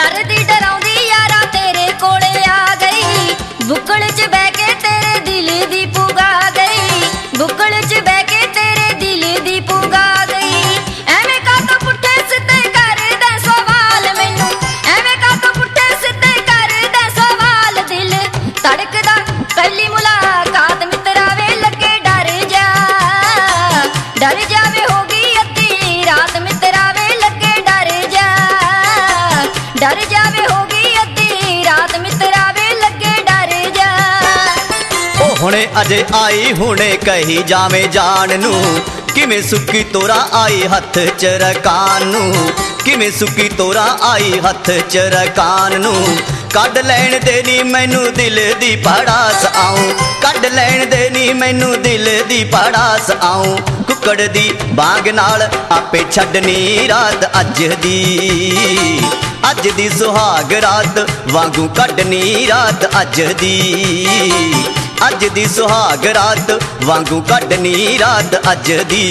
डरदी डराउंदी यारा तेरे कोले आ गई, बुक्कल च बह के तेरे दिल दी पुगा गई, बुक्कल च बह के तेरे दिल दी पुगा गई। एवें कातों पुट्ठे सिद्धे करदे सवाल मैनू, एवें कातों पुट्ठे सिद्धे करदे सवाल, दिल धड़कदा पहली मुलाकात मित्रा वे लगे डर जावे होगी अद्धी रात मित्रा वे लगे डर जावे होगी अद्धी रात मित्रा वे लगे डर जा। ओ हुणे अजे आई हुणे कही जावे जान नू, किवें सुक्की तोरा आई हथ च रकान नू, किवें सुक्की तोरा आई हथ च रकान नू। कढ लैण दे नी मैनू दिल दी पड़ास आऊं, कढ लैण दे नी मैनू दिल दी पड़ास आऊं। कुकड़ दी बांग नाल आपे छड्डनी रात अज दी सुहाग रात वांगू कढनी रात अज दी सुहाग रात वांगू कढनी रात अज दी।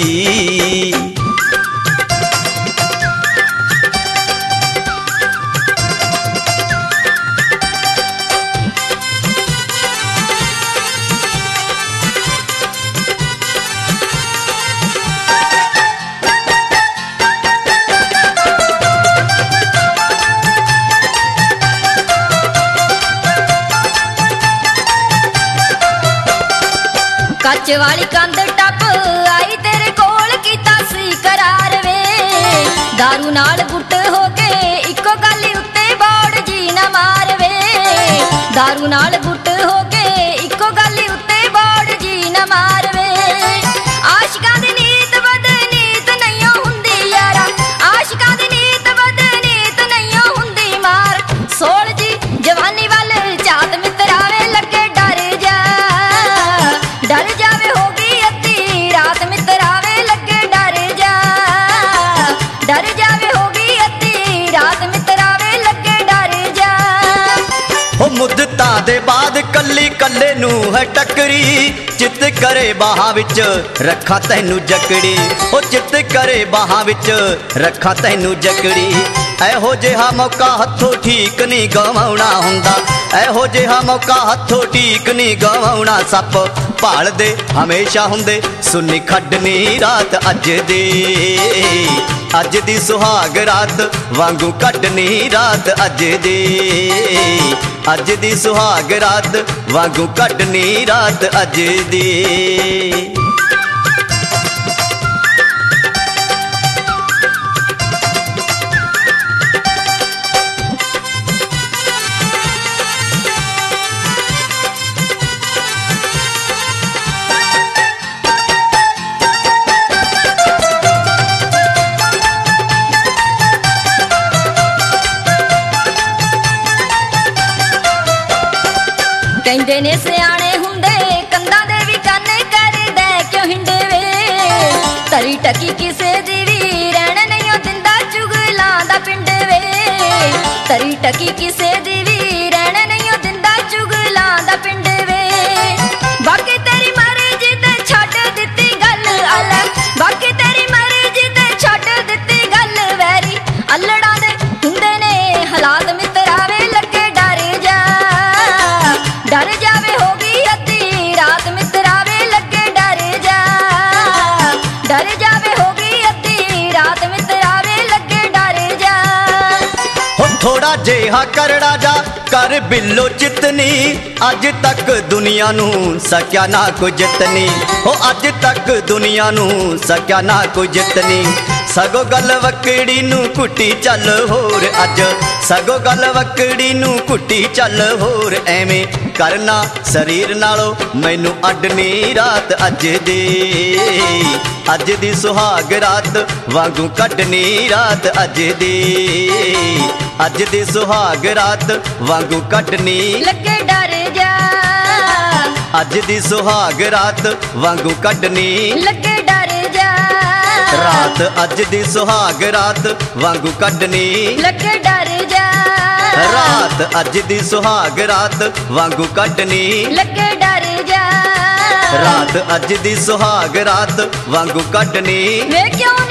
कच वाली कंध टप आई तेरे कोल कीता सी करार वे, दारू नाल गुट हो के इको गल उत्ते बोड़ जी ना मार वे, दारू नाल गुट हो के इको गल उत्ते बोड़ जी ना मार वे। आशिकां दी नीत बदनीत नहीं हुंदी यारा, आशिकां दी नीत बदनीत नहीं हुंदी मार, सोल जी जवानी वाल चात मित्रा वे लगे डर जावे होगी अद्धी रात मित्रा वे लगे डर जावे होगी अद्धी रात मित्रा वे लगे डर जा। हो मुद्दतां दे बाद कल्ली कल्ले नू है टकरी, चित करे बाहां विच रखा तैनू जकड़ी, हो चित करे बाहां विच रखा तैनू जकड़ी। एहो जिहा मौका हथों ठीक नहीं गवाउणा हुंदा, एहो जिहा मौका हथों ठीक नहीं गवाउणा। सप भालदे हमेशा हुंदे सुन्नी खड्डनी रात अज दी सुहाग रात वांगू कढनी रात अज दी सुहाग रात वांगू कढनी रात अज दी। कहंदे ने सियाणे हुंदे कंधां दे वी काने करदे क्यों हिंडे वे, तरी टकी किसे दी वी रहण नहीं दिंदा चुगलां दा पिंड वे, तरी टकी किसे दी वी रहण नहीं दिंदा चुगलां दा पिंड वे। बाकी तेरी मर्जी ते छड्ड दित्ती गल अलग, बाकी तेरी मर्जी ते छड्ड दित्ती गल वैरी, अल्लड़ां दे हुंदे ने हालात मित्रा वे लगे डर जावे होगी अद्धी रात मित्रा वे लगे डर जावे होगी अद्धी रात मित्रा वे लगे डर जा। हो थोड़ा जेहा करड़ा जा कर बिल्लो चितनी, अज तक दुनिया नू सक्या ना कोई जितनी, हो अज तक दुनिया नू सक्या ना कोई जितनी। सगो गल वकड़ी नू कुटी चल होर अज, सगो गल वकड़ी नू कुटी चल होर। एवें करना शरीर नालों मैनू अडनी रात अज दी सुहाग रात वांगू कढनी रात अज दी सुहाग रात वांगू कढनी लगे डर जा, अज दी सुहाग रात वांगू कढनी लगे डर जा। रात अज दी सुहाग रात वांगू कढनी लगे डर जा, रात अज दी सुहाग रात वांगू कढनी लगे डर जा। रात अज दी सुहाग रात वांगू कढनी वे क्यों